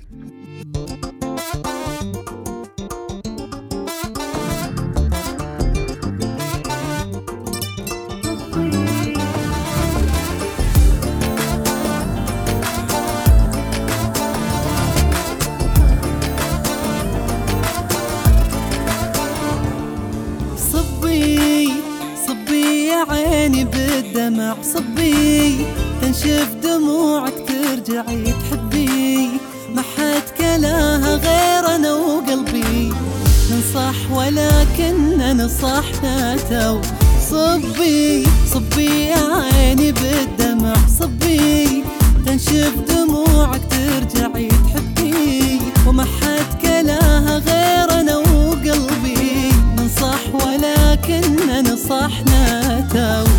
صبي يا عيني بالدمع، صبي تنشف دموعك ترجعي تحبي، ما حد كلاها غير انا وقلبي، ننصح ولكن نصحنا تو. صبي يا عيني بالدمع، صبي تنشف دموعك ترجعي تحبي، وما حد كلاها غير انا وقلبي، ننصح ولكن نصحنا تو.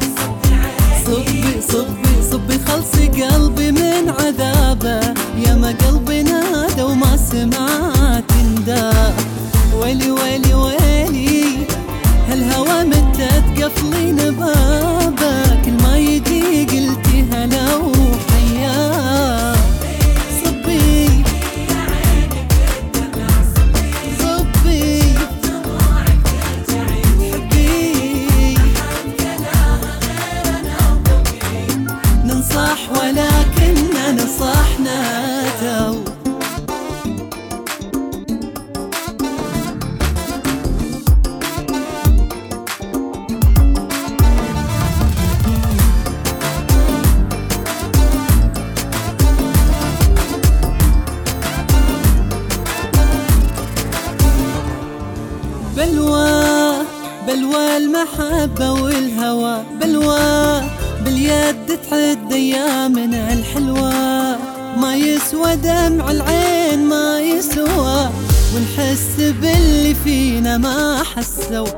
صبي خلصي قلبي من عذابه، يا ما قلبي نادى وما سمعت نداء، ويلي ويلي ويلي هالهوى متى تقفلين بابه، كل ما يجي قلتي هلا وحياه. صبي ننصح ولكن نصحنا تو. بلوى المحبة والهوى، بلوى باليد تحد ايامنا الحلوة، ما يسوى دمع العين ما يسوى، ونحس باللي فينا ما حسوا.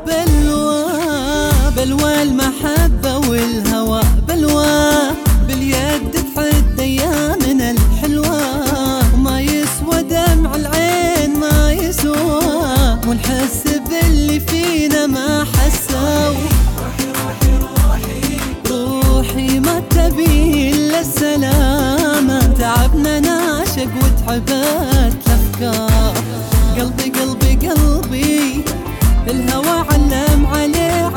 بلوى المحبة والهوى، بلوى باليد تحد ايامنا الحلوة، ما يسوى دمع العين ما يسوى، ونحس باللي فينا ما حسوا. روحي ما تبي الا السلامة، تعبنا نعشق وتعبت الافكار، قلبي الهوى علم عليه